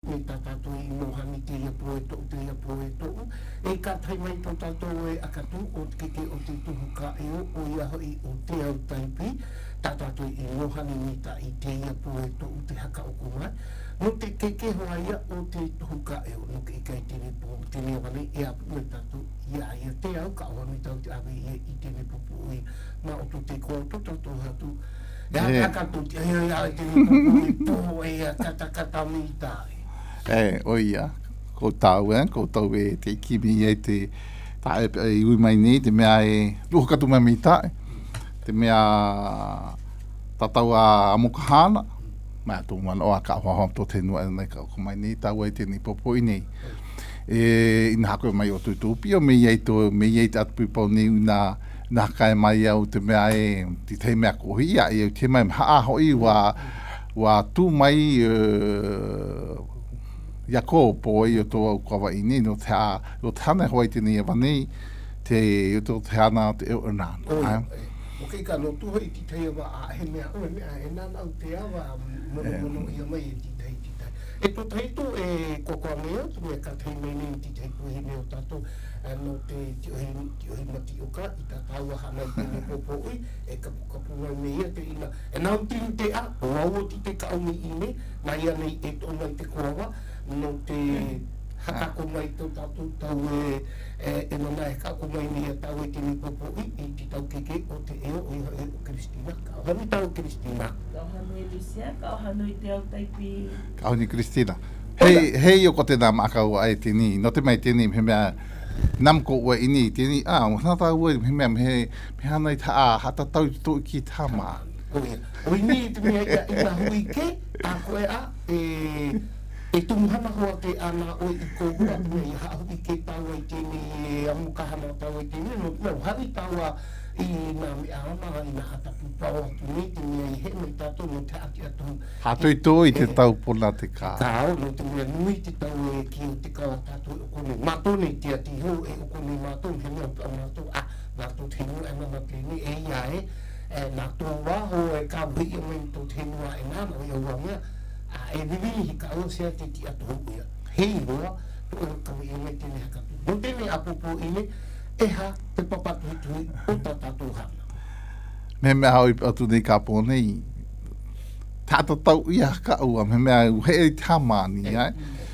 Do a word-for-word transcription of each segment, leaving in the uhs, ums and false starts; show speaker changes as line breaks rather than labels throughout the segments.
me tātou I mohani te ia poe tō, te ia poe tō. E ka tai mai tō tātou e akatu o te keke o te tuhu ka eo o ia hoi o te au taipi. Tā tātou I mohani mita I te ia poe tō te haka o kumai. No te keke hoa ia o te tuhu ka eo. No ke ikai tene po tene wane e apu me tātou ia ia te au ka oa me tau te awe ia I tene popo i. Ma o tō te koa tō tātou hatu. Ya kakato te ia ia te popo I e kata kata mi tai.
E, o ia, ko tau e, ko tau e te kimi e te ta e ui mai ni, te mea e luho katu mai mi tae, te mea tatau a amokahana, mea tō man o a ka hoa tō te nua e nei ka o mai ni, tau e te ni popo I nei. E, ina hako mai o tui tūpi, o me iei tō, me iei te atu pipau ni una nā kai mai au te mea e, ti te mea kohia, e au te mai haa hoi wa, wa tū mai uh, ia ko po I o tō au kawa I ni, no te a, o te hana hoi te ni e wani, te, o tō te hana te eo nāna.
O kei ka no tuho I ti tei awa a he mea, o mea, e nāna au te awa, mono mono ia mai e ti tei ti tei. E tō tei tō e kokoa mea, tu mea ka tei mei ni ti tei puhi mea o tātou, no te tiohi mati o ka, I tā taua hana I tēne popoi, e kapu kapu mai me ia te ina. E nau tini te a, o au ti te kaumi I me, na ia nei e tō mai te koawa, no te hakako mai tō tātou tau e, e mana e kako mai me ia tau e tēne popoi, I ti tau keke o te eo o iha e o Kristina. Ka ohanu tau Kristina.
Ka ohanu e Lucia, ka ohanu I te au taipi.
Ka ohanu Kristina. Hei, hei o ko te nā makau ai tēni, no te mai tēni me mea, nam ko ua ini tini a o na ta ua me me me me hana I ta a hata tau to ki tama
o ia o ini te me ia ina hui ke a koe a e e tu hana hoa ke ana o I ko hua me ia ha hui ke tau ai tini e amuka hana tau ai tini no no hawi tau a I nā me aana I nā hata pupau atu ni te mea I he me tātou no te ati atu
hatoi tō I te tau pona te kā
kāo no te mea nui te tau e ki o te kawa tātou e okone mātou nei te ati ho e okone mātou he mea pia mātou a mātou te nua e mana te ni e ia e e nā tō waho e kā hui o mai tō te nua e nāna o ia ua mea a e vivihi hi ka o sea te ti atu ho ia hei hoa tō e kawi e mei tēne hakatu no tēne apopo I ne e ha te papatu tui o tā tātou hana.
Me mea hau I atu nei ka pōnei tātou tau ia ka ua me mea uhe I tāmani ai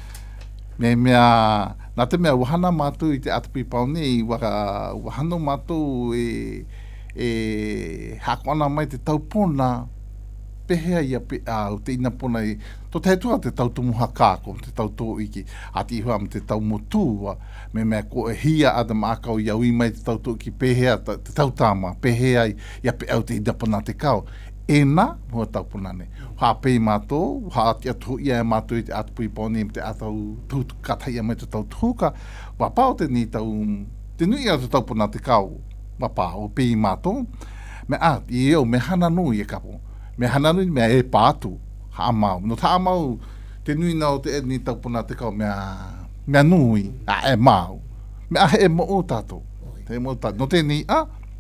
me mea nā te mea wahana mātou I te atu pipau nei waka wahano mātou e e hakwana mai te tau pōna pehea ia pe a o te ina pona I to te tua te tau tumuha kāko te tau tō iki a ti hua me te tau motua me mea ko e hia ada mākau I aui mai te tau tō iki pehea te tau tāma pehea ia pe au te ina pona te kau e nā mua tau pona ne ha pei mātou ha ati atu ia e mātou I te atu pui pōni te atau tūtu katai mai te tau tūka wa pao te ni tau te nui atu tau pona te kau wa pao pei mātou me a I eo me hana nui e kapo me hana nui mea e pātu ha mau no ta mau te nui nao te e ni tau puna te kau mea mea nui a e mau mea e mo o tātou te mo tātou no te ni a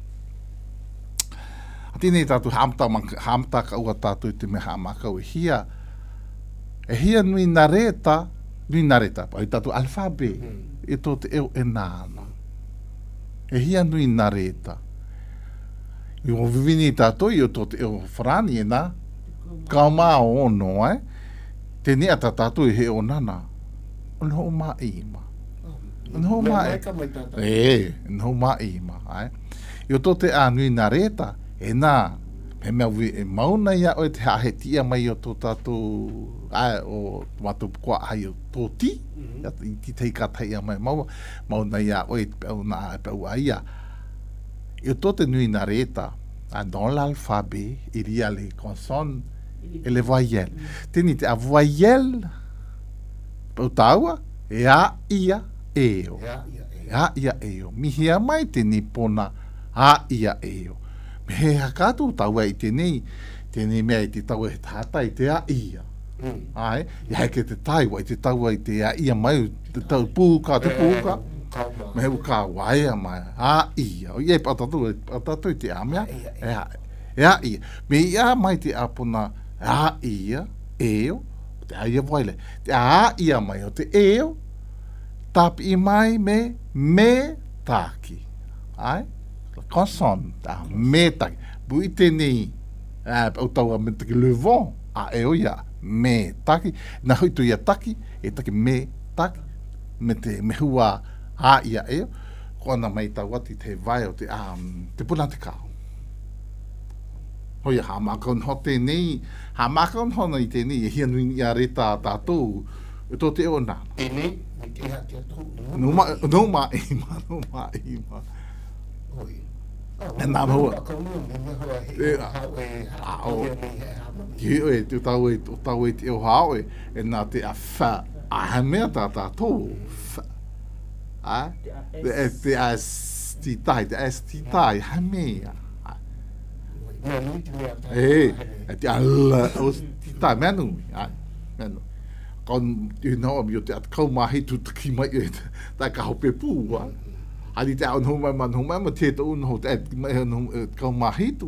a ti ni tātou hamta hamta ka ua tātou te mea hamakau e hia e hia nui nareta nui nareta pa I tātou alfabe e tō te eo e nāna e hia nui nareta I o vivini tātou I o tō te eo wharani e nā kao mā ono, eh? Te nea tā tātou I he o nana. Ono o mā ima. Ono o mā ima. E, ono o mā ima, eh? I o tō te ānui nā reta, e nā, me mea ui e mauna ia o te hahe tia mai o tō tātou, ai, o mātou kua hai o tō ti, I ti tei ka tai a mai maua, mauna ia o e pēu nā e pēu aia. I o tō te nui nā reta, dans l'alphabet, il y a les consonnes et les voyelles. Tēni te a voyelle, pau tāua, e a, ia, e o. E a, ia, e o. Mihia mai tēni pona, a, ia, e o. Me he hakatu tāua I tēnei, tēnei mea I te tāua he tāta I te a, ia. Ai, i heke te tāua I te tāua I te a, ia mai, te tau pūka, te pūka. Me heu ka waia mai, a ia, o iei patatu, patatu I te a mea, e a, e a ia. Me ia mai te apona, a ia, e o, te aia voile, te a ia mai o te eo, tapi i mai me me taki. Ai? La conson, ta me taki. Bui te ni, au tau a me taki le vent, a eo ia, me taki. Na hui tu ia taki, e taki me taki, me te me hua a ia eo, kona mai tau ati te vai o te, um, te puna te kao. Hoi ha makon ho te nei, ha makon ho nei te nei, e hia nui ni a reta tātou, e tō te o nāna.
E nei, me te ha te atu.
No ma, no ma ima, no ma ima.
Hoi.
E nā mahua.
E hau e hau e nei he hama.
Ki oe, te tau e, tau e te o hao e, e nā te a wha, a he mea tā tātou, wha. A? Te a stitai, te a stitai, ha mea. Eh, te ala o ta menu, ai, menu. Kon you know you te at kau mahi tu ki mai e ta ka hope pu wa. Ali te on homa man homa ma te to no te mai no kau mahi tu.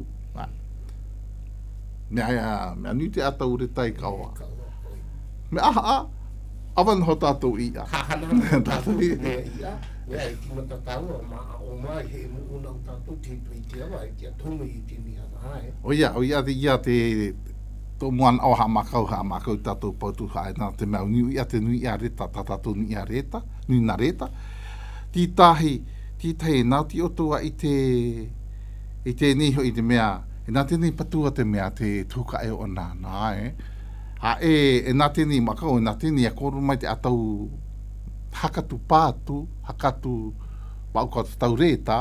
Me ai me anu te ata ure tai kawa. Me a a avan hota to i a.
Ha ha no ta tu i a. Ya ki mo ta tau ma o mai he mo una ta tu te tu i te wa i te tungu i te ni ai.
O ia, o ia te ia te tō moan o ha makau ha makau tātou pautu hae nā te mau niu ia te nui ia reta, tā tātou nui ia reta, nui na reta. Ti tahi, ti tahi nā ti otua i te, i te niho i te mea, e nā te ni patua te mea te tuka e o nā nā e. Ha e, e nā te ni makau, e nā te ni a koro mai te atau hakatu pātu, hakatu paukau tau reta,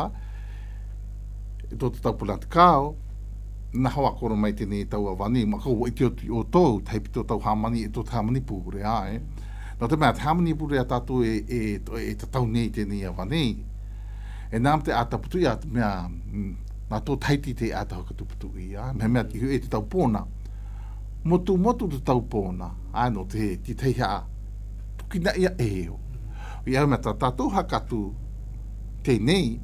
e tō te tau pula te kao, na hawa koro mai tēnei tau a wani, ma kou i te o tōu, teipi tō tau hamani, e tō te hamani pūre a, e. Nō te mea, te hamani pūre a tātou e, e, e te tau nei tēnei a wani. E nām te ātaputu i a, te mea, nā tō taiti te ātaputu i a, mea mea te e te tau pōna. Motu motu te tau pōna, a no te, te teihea, tukina ia eo. I au mea tā tātou hakatu tēnei,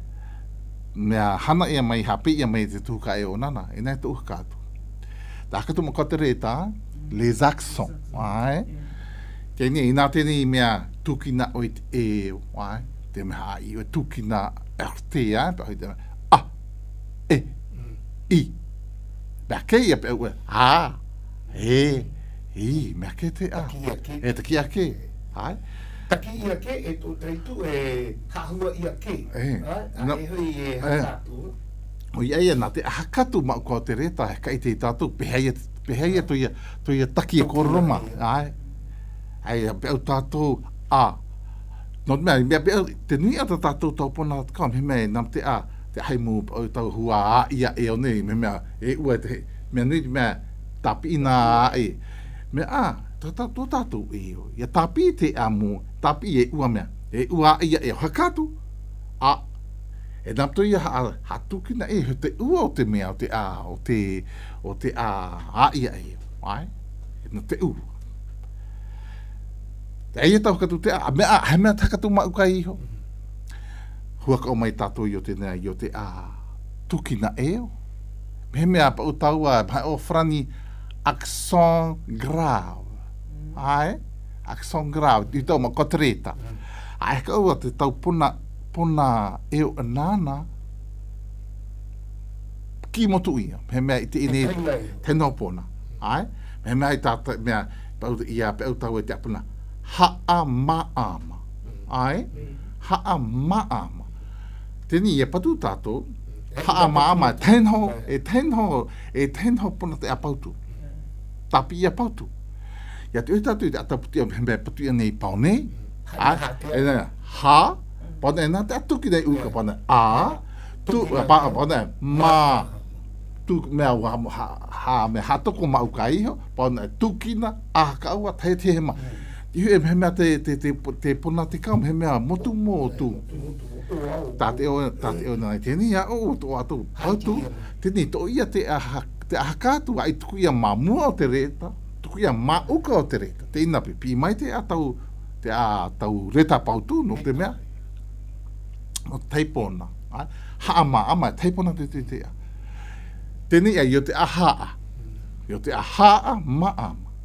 mea hana ia mai hape ia mai te tuka e o nana, e nei te uhakatu. Tā katu mo kote reta, les accents, ai. Tēne, i nā tēne i mea tukina o i te e o, ai. Te mea i o tukina erte, ai, pa hoi te mea, a, e, i. Mea kei a pe ue, a, e, i, mea ke te a. E te ki a ke, ai.
Taki ia ke e tō teitu e hahua ia ke.
E.
A e hui e hakatu.
O ia ia nā te hakatu mau kua te reta, he kai te tātou, peheia, peheia to ia, to ia taki e koroma. Ai. Ai, pe au tātou a. Nō mea, mea pe au, te nui ata tātou tau pona kao, me mea nam te a, te haimu au tau hua a ia e o nei, me mea, e ua te, mea nui mea, tapi ina a e. Mea a, tō tātou e o, ia tapi te a mō, tapi e ua mea, e ua ia e hakatu, a, e namto ia ha, hatukina e, te ua o te mea, o te a, o te, o te a, a ia e, ai, e no te ua. Te eia tau katu te a, a mea, he mea takatu mauka iho. Hua ka o mai tātou i o te nea, i o te a, tukina e o. Me mea pa o tau a, pa o frani, accent grave. Ai, accent grave, i tau ma kotreta. Ai, ka ua te tau puna, puna eo anana, ki motu ia, he mea i te ine, teno puna. Ai, he mea i tātou, mea, pau ia, pau tau e te apuna, haa maama. Ai, haa maama. Tēni e patu tātou, haa maama, tenho, e tenho, e tenho puna te apautu. Tapi ia pautu. Ia te uitatu i te ataputi a mea patu ia nei pau nei. E nei, ha, pone e nā te atuki nei uka pone, a, tu, pone, ma, tu, mea wa, ha, ha, me hatoko ma uka iho, pone, tukina, a, ka ua, te te hema. Iho e mea te, te, te, te puna te kau, he mea motu mō tu. Tate o, tate o nei, tēni ia, o, to atu, pautu, tēni, to ia te aha, te ahakatu ai tuku ia mamua o te reta, tuku ia mauka o te reta. Te ina pipi mai te atau, te a tau reta pautu no te mea. O teipona. Haa maa ama, teipona te te te a. Tēni ia, i o te ahaa. I o te ahaa maa ama.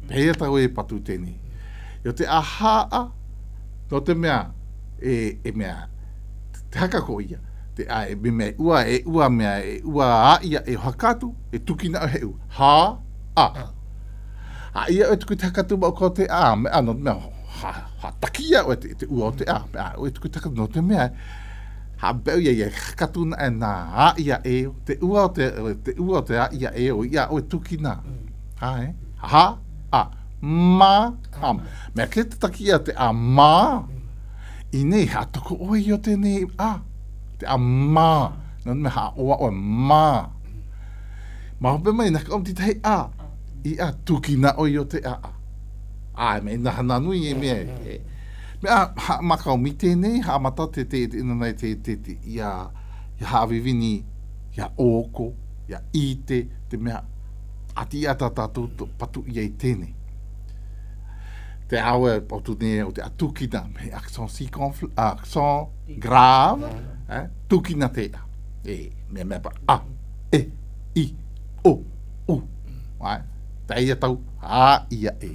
Pea tau e patu tēni. Yo te ahaa, no te mea, e, e mea, te haka ko ia. Te a e me mea ua, e ua mea, e ua a ia, e hakatu, e tukina o he u. Ha, a. A ia o tuku te hakatu ma o ko te a, me ano, mea, ha, ha takia o te, te ua o te a, mea, o tuku te hakatu no te mea, ha beu ia ia hakatu na e na a ia e o, te ua o te, te ua o te a ia e o, ia o e tukina. Ha, e? Ha, a. Ma, am. Mea ke te takia te a ma, i nei ha toko oi o te nei a. Te a ma. Nō me ha oa o ma. Ma hope mai naka om ti tei a. I a tukina oi o te a a. Ai, me ina hana nui e mea. Mea ha makau mi tēnei, ha mata te te ina nei te te te ia, ia hawivini, ia oko, ia ite, te mea ati ata tātou patu ia i tēnei. Te aue o tu ne o te atukina me accent circonflexe, accent grave, eh, tukina te a. E me me pa a, e, i, o, u. Ai, te ia tau a ia e.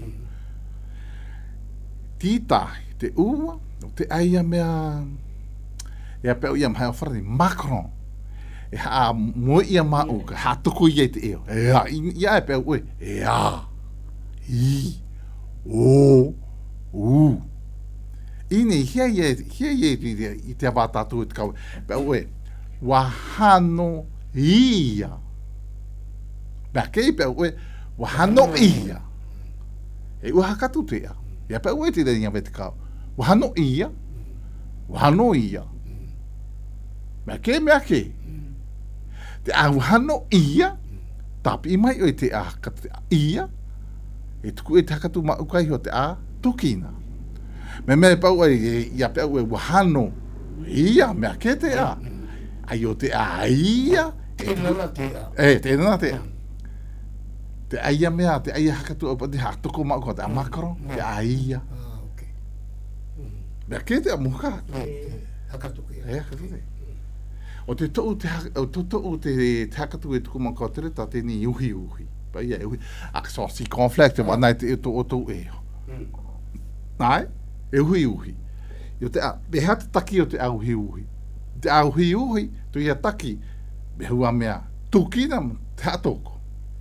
Titahi te ua, o te aia mea e pe o ia mai o whare Macron. E ha mo ia ma o ka ha tuku ia te eo. E ha ia e pe o e a. I. O, u. Ine, hia ia, hia ia i te awa tātou e te kau. Pea ue, wahano ia. Pea kei pea ue, wahano ia. E ua hakatu te a. Ia pea ue te reinga me te kau. Wahano ia. Wahano ia. Mea kei mea kei. Te a wahano ia. Tapi mai o te a hakatu te a ia. E tuku e te hakatu ma ukai ho te a tukina. Me me pau ai ia pe au e wahano. Ia, mea ke te a. Ai o te a ia.
Tēnana te a.
E, tēnana te a. Te aia mea, te aia hakatu au pati hatuko ma ukai te a makaro. Te a ia.
Ah, ok.
Mea ke te a muka.
Hakatu ke a.
E, hakatu te. O te tou te, o te tou te hakatu e tuku ma ukai tere ta tēni uhi uhi. Pa ia e uhi. Accent circonflexe, te wanai te e to o tou e ho. Nai? E uhi uhi. Yo te a, me hea te taki o te a uhi uhi. Te a uhi uhi, tu ia taki, me hua mea, tukina te atoko.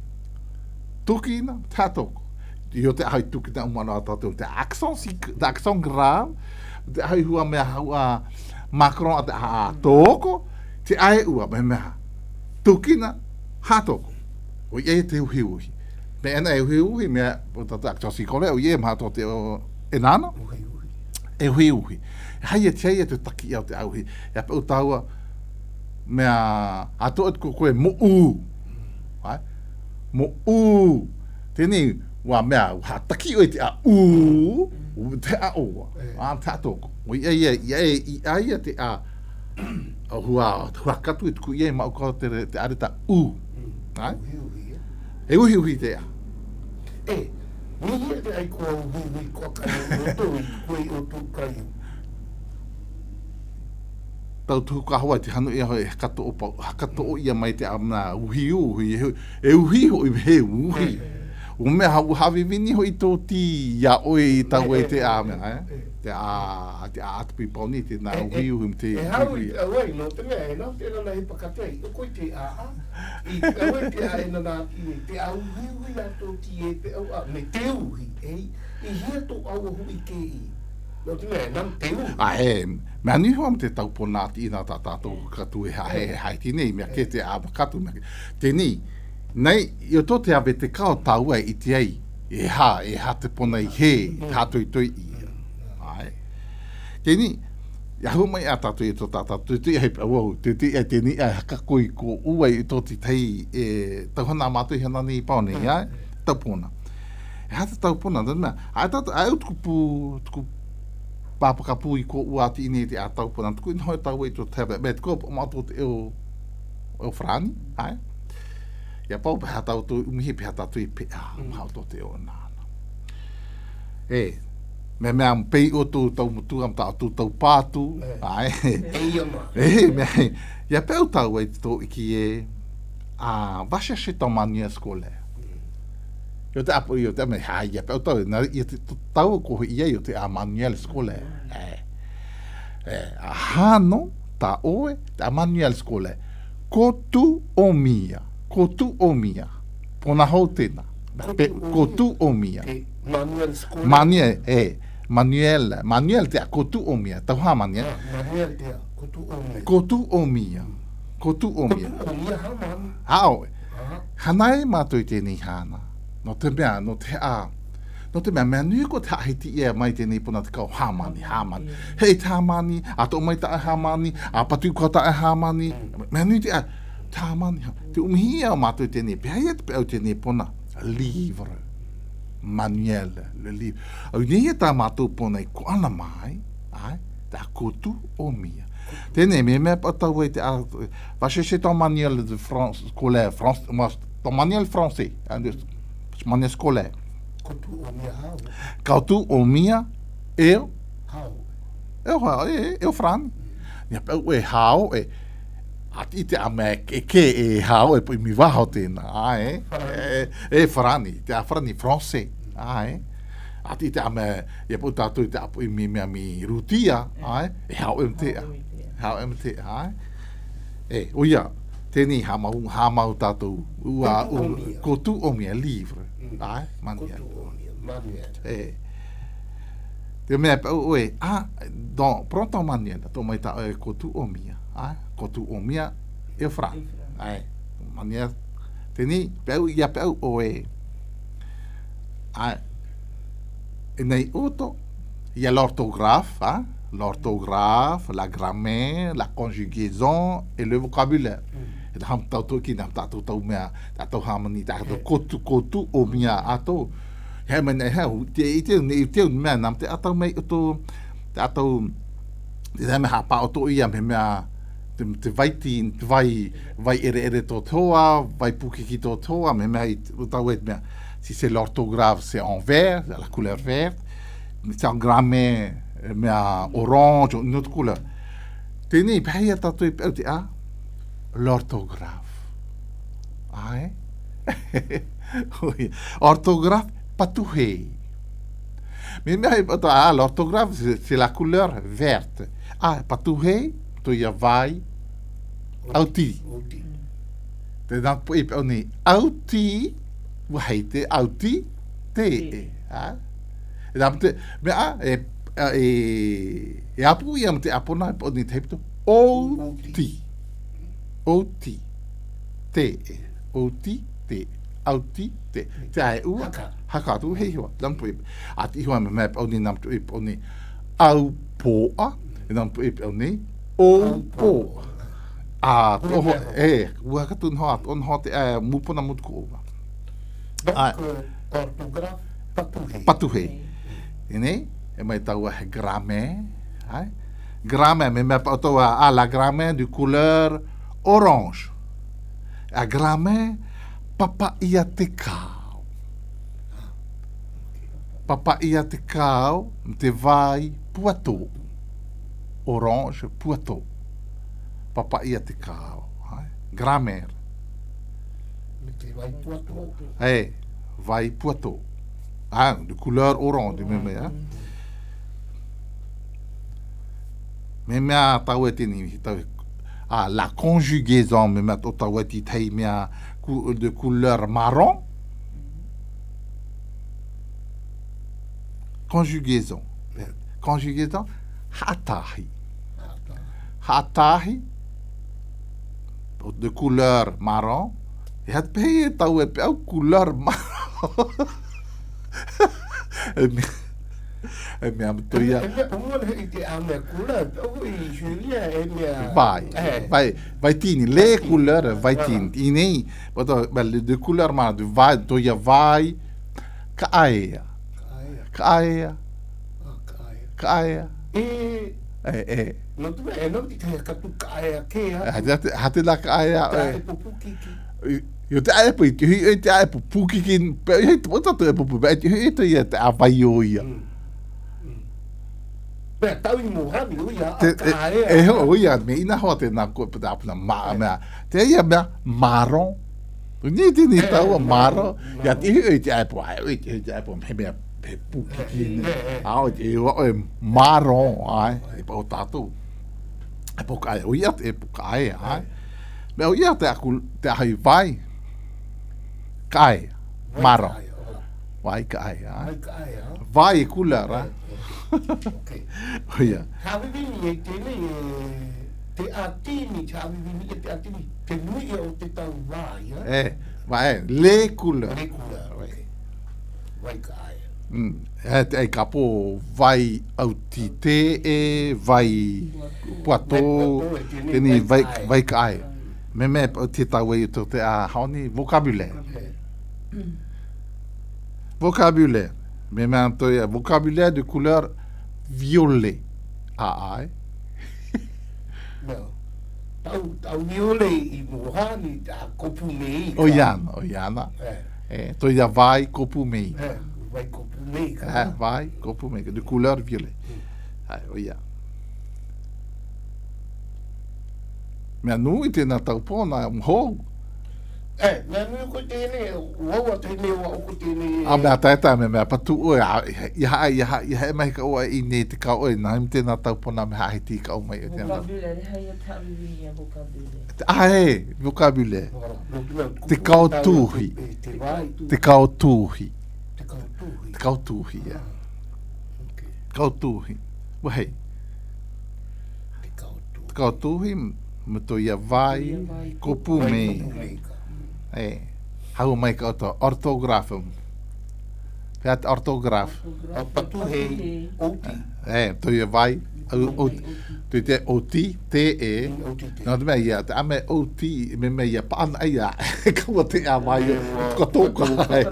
Tukina te atoko. Yo te ahai tukina umana atatou, te accent, te accent grave, te ahai hua mea hua Macron a te atoko, te ae ua me mea, tukina hatoko. O ie te uhi uhi. Me ena e uhi uhi, mea, o tata aktosi kore, o ie maha to te o enana.
Uhi uhi.
E uhi uhi. E hai e te hai e te taki au te auhi. E ape o taua, mea, ato et ko koe mo u. Hai? Mo u. Tēnei, wā mea, ha taki o e te a u, te a oa. Wā, te a toko. O ie, ie, ie, ie, ie te a, o hua, hua katu e tuku ie ma o kau te, te areta u. Hai?
Uhi uhi.
E uhi uhi te a.
E, ni hia te ai kua uhi uhi kua kai o tui, koe o tū kai.
Tau tuku ka hawa te hanu ia hoi hakato o pau, hakato o ia mai te amna uhi uhi, e uhi hoi he uhi. O mea hau hawi vini hoi tō ti ia oi i tau e te a mea, eh? Te a, te a atupi pauni, te nā uhi uhi me te
e hau i awai no te mea e nau te nana he pakatei o koe te a a i awai te a e nana i te a uhi uhi a tō ti e te au a me te uhi e i hia tō au hui ke i no te mea nam te uhi
a he mea ni hoa me te tau ponati i nā tā tātou katu e hae hai tēnei mea ke te a katu mea tēnei nei i o tō te awe te kao tau ai i te ai e ha e ha te pona i he tātou i toi i Tēni, ia hu mai a tātou e tō tātou, te hei pa wau, te te e tēni e hakakoi ko uai i tō ti tei e tauhana mātou i hana ni paone, ia, taupona. E hata taupona, tēnā mea, a tātou, a eu tuku pū, tuku pāpaka pū i ko ua ti ine te a taupona, tuku ino hoi tau e tō tablet, me tuku o mātou te eo, eo frani, ai. Ia pau pe hata o tō umihi pe hata tui pe a, hau tō te eo nāna. E, me mea pei o tō tau mutu am tā tō tau pātu, ai.
e ia ma
E, mea, ia pēu tau e tō iki e a vasha se tau mania skole. Yo te apo yo te me hai pe to na i te tau ko ia yo te a manuel skole. Eh. Eh, hano ta oe ta manuel skole. Ko tu o mia, ko tu o mia. Pona hotena. Ko tu o mia.
Manuel skole.
Manuel eh Manuel, Manuel te ko tu o mia. Ta ha Manuel.
Manuel te ko tu o mia.
Ko tu o mia. Ko tu o mia.
Ko tu o mia ha man.
Hao. Hanai mātou i tēnei hāna. No te mea, no te a. No te mea, mea nui ko te ahiti ia mai tēnei puna te kau hāmani, hāmani. Hei tā mani, a tō mai tae hāmani, a patu ko tae hāmani. Mea nui te a, tā mani. Te umihia o mātou i tēnei, pēhai e te pēau tēnei puna, livre. Manuel, le livre. Au nei e tā mātou puna i ko ana mai, ai, tā kotu o mia. Tēnei, me mea patau e te a, va chercher ton manuel de France, scolaire, France, ton manuel français, manuel scolaire.
Kotu o mia hao.
Kotu o mia, eu,
Hao.
eu, eu, eu frani. Nia pau e hao, e, ati te a mea, e ke e hao, e pui mi waho tēnā, ai, e, e frani, te a frani français, ai, ati te a mea, e pau tātou te a pui mi mea mi rutia, ai, e hao e mtea. Hao e mtea, ai. E, oia, tēnei ha mau, ha mau tātou, ua, kotu o mia livre, ai, manuel.
Kotu o mia, manuel.
E, te mea, oe, ah, don, pronto manuel, tō mai tā e kotu o mia, ai, kotu o mia, e fra, ai, manuel, tēnei, peu, ia peu, oe, ai, e nei oto, ia l'orthographe, ai, l'orthographe, la grammaire, la conjugaison et le vocabulaire. E ta ham tau tau ki, nam tātou tau mea, tātou hamani, tātou kotu kotu o mea ato. Hei mene hau, te i teo, ne i teo mea, nam te atau mei oto, te atau, te te mea hapa oto ia, me mea, te, te vaiti, te vai, vai ere ere tō toa, vai pukiki tō toa, me mea, o tau e mea, si c'est l'orthographe, c'est en vert, la couleur verte, c'est en grammaire, mea orange, une autre couleur. Tēnei, pēhia tātou i pēu te a, l'orthographe. Ai? Orthographe, patuhei. Mais mea i pēu a, l'orthographe, c'est la couleur verte. Ah, patuhei, to ia vai, auti.
Auti.
Te nā i pēu ni, auti, wahei te, auti, te e. Ah? E nā te, mea, e, e e apu ia te apona e poni te hepto o ti o ti te e o ti te au ti te te ai ua haka tu hei hoa lampu i ati hoa me me poni namtu i poni au poa e nampu i poni o po a toho e ua katun hoa on hoa te e mupona mutko ua
Donc, orthographe, patuhei.
Patuhei. Ini e mai tau e grammaire, ai? Grammaire, me me tau a la grammaire de couleur orange. A grammaire, papa ia te kau. Papa ia te kau, te vai puato. Orange, puato. Papa ia te kau, ai? Grammaire.
Me te vai puato.
Ei, vai puato. Ah, de couleur orange, me me, hein? Me mea tau e tini, tau, ah, la conjugaison, me mea tau e ti tei mea de couleur marron. Conjugaison. Conjugaison, hatahi. Hatahi, de couleur marron. E hat pei e tau e peo couleur marron. E mea, e mea mtoia.
E mea umore i te a mea kula, o i Julia e mea...
Vai, vai, vai tini, le couleur, vai tini. I nei, bato, belle, de couleur marron, de vai, toia vai, ka aea. Ka aea. Ka aea.
E...
E, e.
No tu e no ti te katu ka aea ke ha.
Hate, hate la ka aea.
Ta e pupuki ki.
Yo te ae pui, te hui te ae pupuki ki, pe hei te pota te pupu, pe te hui te ia te awai o ia.
Pea tau i mohani o ia,
Te-
ka aea.
E ho o ia, me ina hoa te nā koe pata apuna maa mea. Te ia mea, marron, Ni ti ni tau maro. Ya ti e ti ai po ai ti ai po me me pe pu ki. Au ti o maro ai e po tatu. E po kai o ia e po kai ai. Me o ia te aku te ai vai. Kai maro. Vai kai ai. Vai kula ra.
Okay.
O ia.
Hawi ni te ni te atini chavi ni te atini te nui o te tau vai
eh vai le kula
le kula vai kai
mm e te kapo vai au ti te e vai puato te ni vai vai kai me me te tau e te a honi vocabulaire vocabulaire me me to vocabulaire de couleur violet a ai
no tau tau viole i mohani ta kopu nei
o iana o iana eh to ia vai kopu mei
eh vai kopu nei
eh vai kopu mei de couleur violet ai o ia me anu i tena tau pona ho
eh me anu ko tene o te ne o ko tene
a me ata me me patu o ia ia ia ia mai ka o i ne te ka o na me tena tau pona me ha ti ka o mai o tena
vocabulaire hai o tawi vocabulaire
ai vocabulaire te ka tuhi te ka tuhi te ka tuhi ia ka tuhi wai te ka tuhi me to ia vai kopu me eh hau mai ka to ortografo Fiat ortograf.
Patu hei oti.
Eh, to ia vai tu te oti te e. No te mea ia, te ame oti me me ia paan aia. Kua te a mai ko toka.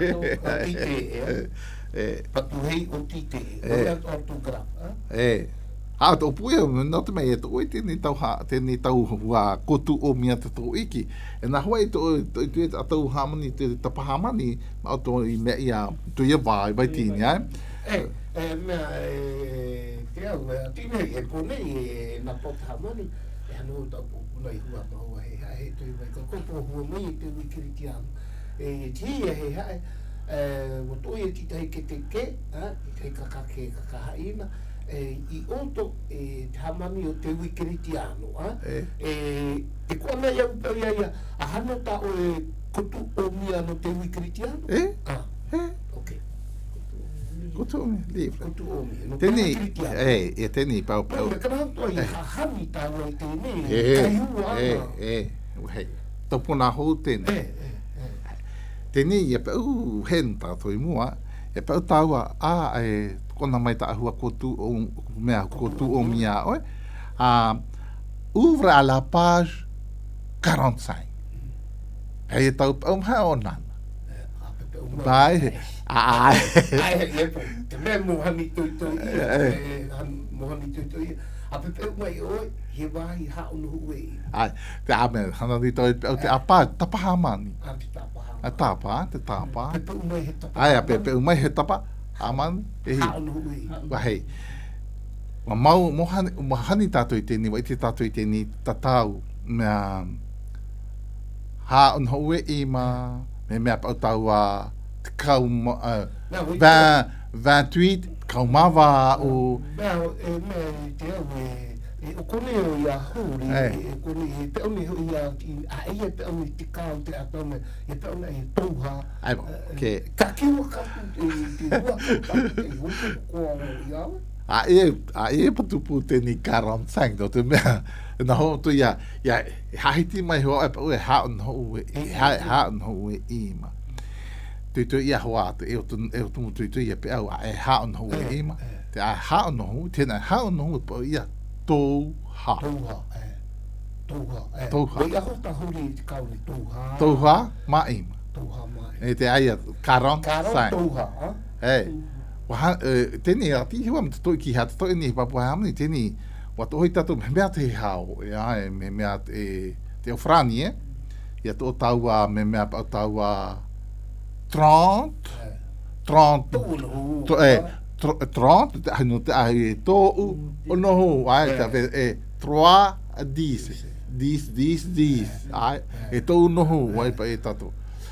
Eh, patu hei oti te e. Ortograf.
Eh. Ah, to pui no te mea to oi tēnei tau ha, tēnei tau hua kotu o mia te tō iki. E nā hoi to to te tau hamani te tapahamani, ma to i mea ia to ia vai vai tini ai.
Eh, eh mea e te au tine e pone e na potamani e anu tau puna i hua maua he hae to i vai ka kopo hua mai te wikiritiano. E ti e he hae e o to i ti tai ke te ke, ha, i te kakake kakahaina. E i oto e tamani o te wikiritiano a e e kona ia upea ia a hana ta o e kotu o mia no te wikiritiano
eh
ah
eh
ok
kotu o mia livre
kotu o mia no
teni eh e teni pau pau
e kana to ia hami ta o te ne
eh eh eh hei topuna ho teni
eh eh
teni ia pau henta toi mua e pau taua a e kona mai ta hua kotu o mea kotu o mia oi a ouvre à la page quarante-cinq e tau pau ha ona vai a
ai e te me mohani tu tu e mohani tu tu a pe pe mai oi he vai ha unu we
ai te ame hana ni toi te apa tapahamani
a te tapa
a tapa te tapa
pe pe mai he tapa
ai a pe pe mai he tapa aman e
ha unu we
wahei ma mau mohani mohani tato i teni wai te tato i teni tatau mea ha un hoe i ma me mea pau tau a te kau vingt-huit kau mawa o
mea e mea te au e o kone o ia huri e kone e pe oni ho ia a ia pe oni te kau te atome e pe oni e touha
ai ke
ka kiwa ka te hua ka te hua kua ia
a e a e patupu teni quarante-cinq do te mea na ho tu ia ia haiti mai ho e ha un ho e ha ha un ho e ima tu tu ia ho at e tu e tu tu tu ia pe au e ha un ho e ima te a ha un ho te na ha un ho po ia to ha
touha e touha e
touha
ia ho ta huri te kau ni touha
touha ma ima
touha mai
e te ai quarante-cinq
touha
e wa teni a ti hiwa mto ki hat to ni pa pa amni teni wa to hita to me te hao ya me me e te ofrani e ya to taua me me pa taua trente trente to e trente te no te ai to o no ai ta e trois dix dix dix dix ai e to no ai pa e tato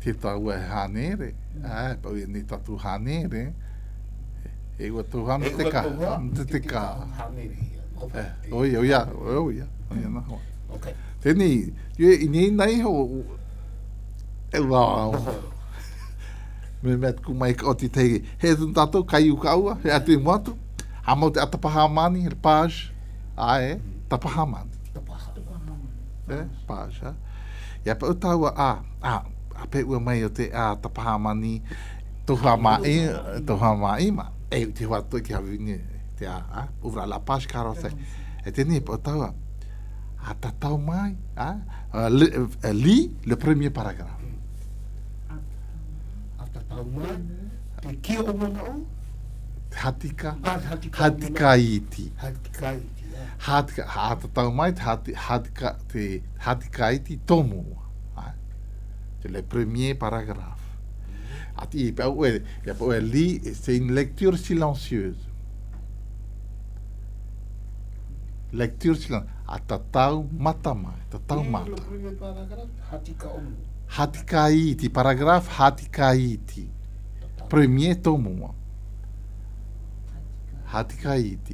te tau e hanere, ai, pau e ni tatu hanere, e ua tau hame te ka, te te ka. Oia, oia, oia, oia na hoa. Tēnei, i nei nei ho, e wā, me mea tuku mai ka o te teige, he tun tātou, kai u kaua, he atu i moatu, ha mau te atapahamani, he pāj, ae, tapahamani. Eh, pāj, ha. Ia pa utaua, a, a, a pe ua mai o te a tapahamani, toha mai, toha mai ma, e te hoa toi ki hawini, te a, a, uvra la pāj karo te, e tēnei pa utaua, a tatau mai, a, li, le premier paragraphe.
A tatau mai, te ki o mana o?
Hatika, hatika iti.
Hatika iti.
Hatika, hata tau mai te hatika, te hatika iti tomu. C'est le premier paragraphe. Ati, il peut lire, c'est une lecture silencieuse. Lecture silencieuse. Atatau mata mai, tatau mata.
Le premier paragraphe, hatika omu.
Hatika iti, paragraphe hatika iti. Premier tomu. Hatika iti.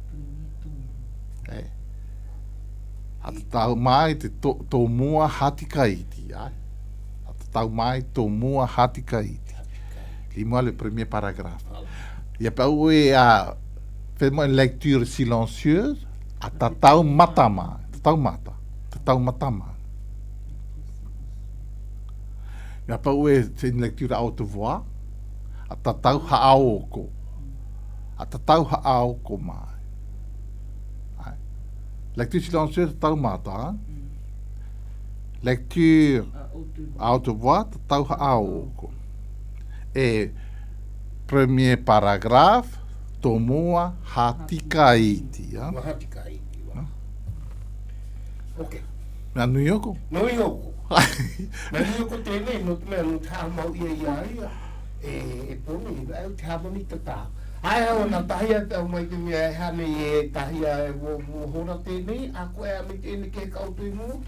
Eh. Atatau mai te to, to mua hatika iti. Ai. Atatau mai to mua hatika iti. Lis-moi le premier paragraphe. Il y a pas où est à fais-moi une lecture silencieuse. Atatau matama. Atatau mata. Atatau matama. Il y a pas où est c'est une lecture à haute voix. Atatau haaoko. Atatau haaoko mai. Lecture silencieuse, tau mata. Lecture à haute voix, tau haoko. Et premier paragraphe, tomua hatika iti.
Hatika iti. Ok.
Na nui oko?
Nui oko. Na nui oko tēnei, no te mea no te hamau ia ia ia. E pone, e au te hamani tatā. Ai hau na tahia tau mai te mea e hane e tahia e wo hora tēnei, a koe a me tēnei ke kautu i mua.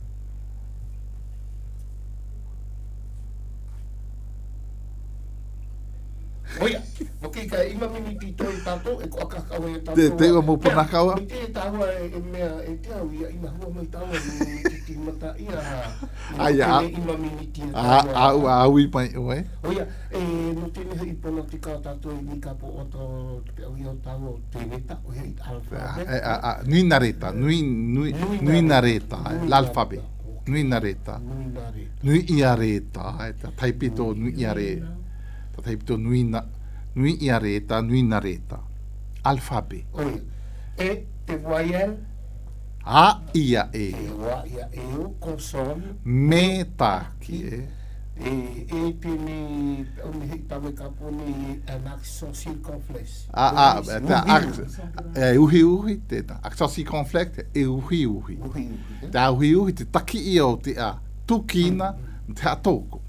Oia, ok, ka ima miniti toi tātou, e ko akakau e tātou.
Te te ua mōpuna kaua?
Me te tāua e mea e te au ia, ima hua mai tāua ni titi mata ia.
Ai, a,
ima miniti e
a, a, a, a, ui mai, ue.
Oia, e no tēnei hei pona te kā tātou i ni ka po oto te au iau tāua tēnei ta, o hei alfabe.
Nui nareta, nui, nui, nui nareta, l'alfabe. Nui nareta. Nui iareta, taipito nui iareta. Taipito nui na nui iareta, nui nareta. Alfabe.
Oia. E te voyelle.
A ia e.
E wa ia e o consonne.
Me taki e.
E e tēnei, o me hei tawe ka poni an accent circonflexe.
A a, te accent. E uhi uhi te ta. Accent circonflexe e uhi uhi.
Uhi uhi.
Te uhi uhi te taki i o te a tukina te a toko.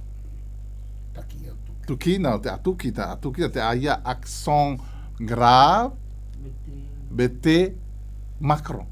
Tukina, te atukita, atukita, te aia accent grave, bete, Macron.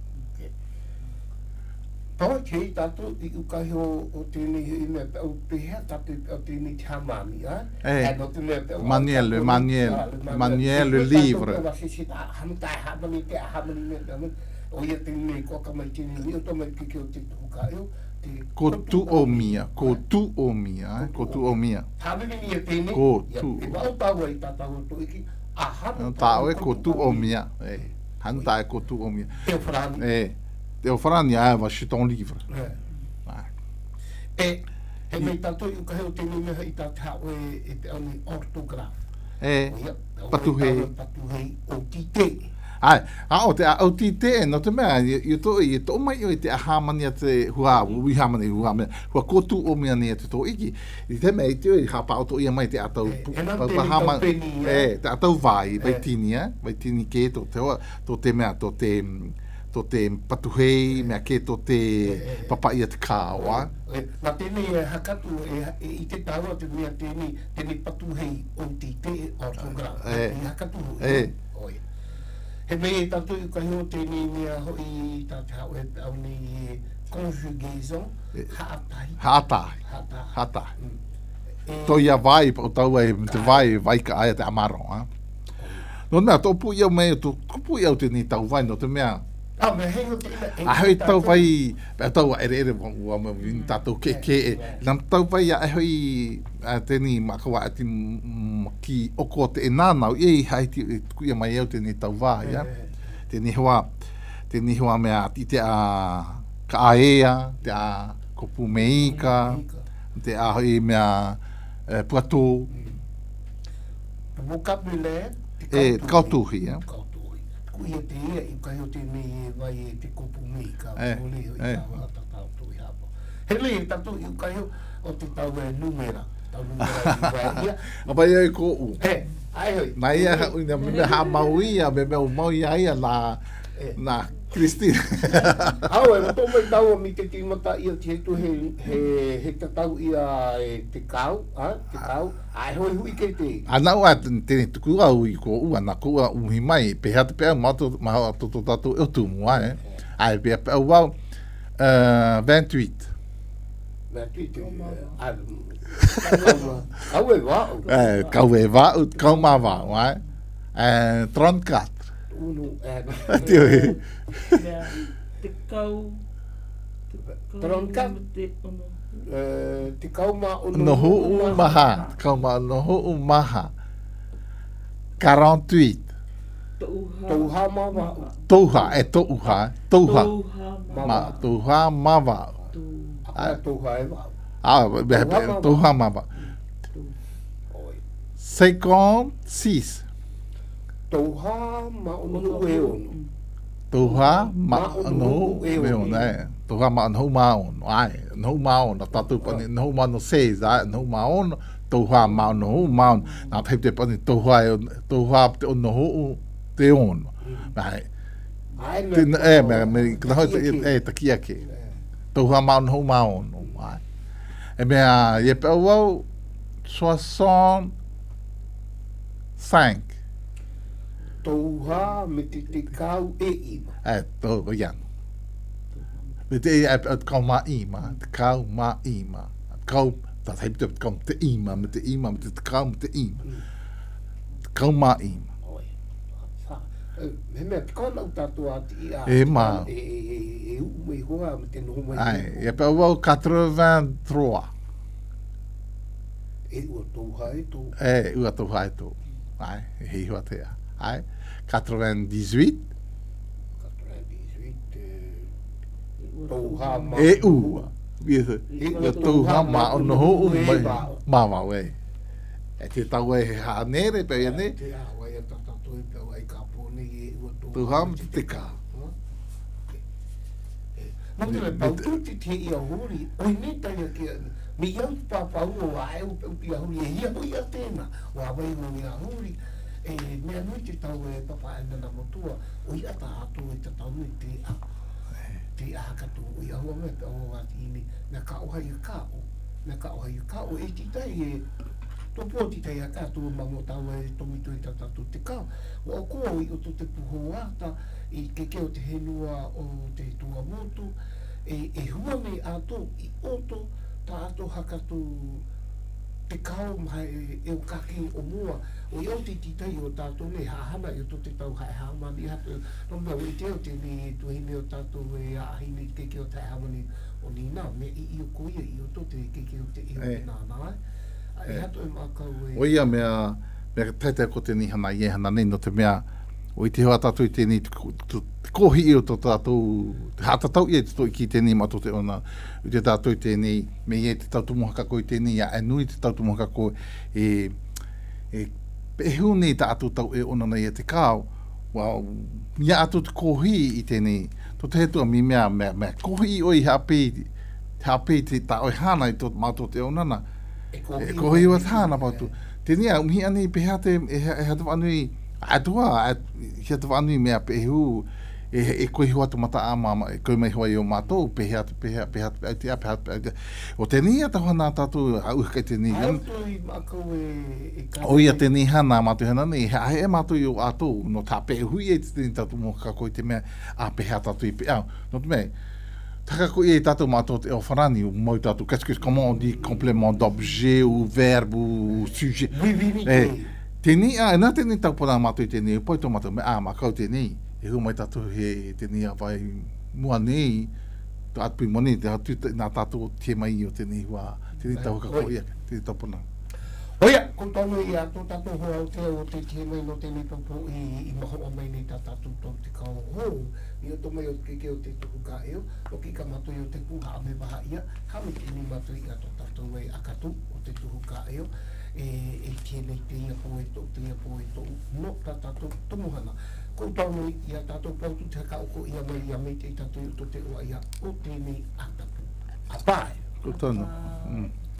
Pau kei tātou i ukahi o tēnei i mea o pehea tātou o tēnei te hamani, ha?
Eh, Manuel, le Manuel, Manuel, le livre.
Hamutai hamani, te hamani mea, o ia tēnei koka mai tēnei, o tō mai kike o te tuka eo,
ko tu o mia, ko tu o mia, ko tu o mia.
Tāwini mia tēnei.
Ko tu.
E wau tāua i tātou o iki, a hanu
tāu e ko tu o mia. E, hanu tā e ko tu o mia.
Teo Frani.
E, Teo Frani, ah, va chez ton livre.
E, he mei tātou i ukahe o tēnei meha i tātou e te ani ortograf.
E, patuhei.
Patuhei o tite.
Ai, a o te au ti te no te mea i to i to mai o te ahamani te hua ui hamani hua me hua kotu o mea ni te to iki i te mea i te i hapa auto i mai te atau
hama
e te atau vai vai tini eh vai tini ke to te to te mea to te to te patuhei mea ke to te papai te kawa
na tēnei e hakatu i te tāua te mea tēnei tēnei patuhei o ti te ortograf i hakatu e He mei e tātou i kahi o tēnei mea hoi tā te hau e au nei conjugaison haatai.
Haatai.
Haatai.
Haatai.
E-
To ia vai, o tau e te vai, vai ka aia te amaro, ha? No mea, tō pu iau mea, tō pu iau te ni tau vai, no te mea,
Ah, me hei o te ina. e-
a hoi
e
tau
tātou-
vai, pēr tau ere ere ua ma wini tātou ke ke e, nam tau vai a hoi a tēni makawa a ti m- ki oko te e nānau, i hai ti kuia mai au tēni tau vai, ya?
Eh,
Tēni hoa, tēni hoa mea, i te a ka aea, te a kopu meika, te a hoi mea e, puato,
Vocabulaire.
e kautuhi, ya?
Kautuhi. Kuia te ia i kai o te me e vai e te kupu me ka
Eh,
o leo i
eh.
tau hata tau tui hapa. He le e tatu i kai o o te tau e numera. Tau numera i vai ia.
Apa ia e ko u.
Eh, ai hoi.
Na ia ha uina me ha mau ia me me mau ia ia na
Eh.
na Cristina.
Au e tō mai tau o mi te tīmata ia te hetu he, he, he te tau ia e te kau, ha? Te kau. Ai hoi hui ke te.
Ana ua tēne tuku au i ko ua na ko ua uhi mai pe hata pe ma to ma to to to e tu mua e. Ai pe pe ua uh, vingt-huit.
Mea tui te. Ai. Au e wā.
Eh kau e va ut kau ma va, vai. Eh trente-quatre.
Unu.
Tio e.
Mea, te kau... te kau
Tronka?
me Te ono.
Eh, te kau ma o
No hu u maha, kau ma no hu u maha. quarante-huit.
Touha.
Touha ma wa.
Touha e touha, touha.
Touha ma.
Ma touha ma va.
Apa touha e wa.
Ah, be be touha ma va.
Oi.
cinquante-six.
Touha ma o no e ono.
Touha ma no me ona. Touha ma no ma on. Ai, no ma on, tatu pani no ma no seis, ai, no ma on. Touha ma no ma on. Na te te pani touha touha te no ho te on. Ai.
Ai
Te e me me ka ho e ta kia ke. Touha ma no ma on. Ai. E me a ye pe o soixante-cinq.
Touha me te te kau e ima.
Eh, to yan. Me te e at kau ma ima, te kau ma ima. Kau, dat heb je kom te ima, met te ima, met te kau met te ima. Te kau ma ima.
Oi. Fa. Me me te kau lau tatu a ti a.
E ma.
E e e u me hoa me te no mai.
Ai, e pe o quatre-vingt-trois.
E ua touha e tō.
Eh, ua to hai to. Ai, he hua te a. Ai, quatre-vingt-dix-huit.
Touha ma.
E ua. Ie, ua touha ma o no ho mai. Ma ma we. E te tau e ha nere pe ne.
Te a wai a tatatu i pe wai ka pōne e ua touha.
Touha me te ka.
Mo te pau tu te te ia hori, oi ne tai a kia, mi iau pa pau o a e u pe ia hori, e ia hoi a tēna, o a wai o ia hori, e mea nui te tau e papa e nana motua, o ia ta atu e ta tau e te a, te a katu o ia hua me pe o wati ini, me ka oha i ka o, me ka oha i ka o, e ti tai e, tō pō ti tai a ka tō mamo tau e tomito i tatatu te ka, o o kua i o tō te puho ata, i ke ke o te henua o te tua motu, e, e hua me ato i oto, ta ato hakatu te kao mai e, e o kake o mua, o i o te titai o tātou le hahana i o tō te tau hae haamani hatu, no mea o i te o te ni tuhine o tātou e ahine ke ke o te haamani o ni nā, me i i o koia i o tō te ke ke o te i o te nānā, e hatu e mākau e...
O ia mea, mea taitai ko te nihana i e hana nei no te mea, o i te hoa tātou i tēnei, te kohi i o tō tātou, te hātatau i e te tō i ki tēnei mato te ona, i te tātou i tēnei, me i e te tautu mohakako i tēnei, a enui te tautu mohakako e, e pehu nei tātou tau e ona nei e te kāo, wow, ia atu te kohi i tēnei, tō te hetua mi mea, mea, mea kohi i oi hapei, hapei te tā oi hana i tō mato te onana, e kohi i o tāna patu, tēnei a umhi ane i pehea te, e hatu anui, atua, hea te whanui mea pehu, e, e koe hua tu mata a mama, e koe mai hua i o mātou, pehea te pehea, pehea te pehea te a, pehea te pehea te o tēnei a tawana tātou, a uha kai tēnei
Ai
han,
tō i mākau e... e ka-
o ia tēnei hana mātou hana nei, he e mātou i o ātou, no tā pehu i e te tēnei tātou mō kako i te mea, a pehea tātou i pehea, no te mea, Taka ko e tatou mātou te Ofarani, ou moi tatou, qu'est-ce que, comment on dit complément d'objet, ou verbe, ou sujet.
Oui, oui, oui.
Eh, teni, ah, nā teni tau pora mātou i teni, poi tō mātou, me ā, mā kau teni, e hu mai tatou he teni a vai mua nei, tō atpui moni, te hatu nā tatou tie mai o teni hua, teni tau kako ia, teni tau pona.
Oia, ko tono i ato tatou hoa o te o te tie mai no tēnei tōpō i, i maho o mai nei tā tatou tō te kao hou. I o tō mai o te ke o te tuku ka eo, o ki ka matui o te kuha a me baha ia, ka me tēnei matui i ato tatou ei akatu o te tuku ka eo, e, e tie nei te ia po e tō, te ia po e tō, no tā tatou tomuhana. Ko tono i a tatou pautu te haka oko ia mai ia mei te tatou i o te oa ia o tēnei atapu. Apai!
Ko tono. Mm.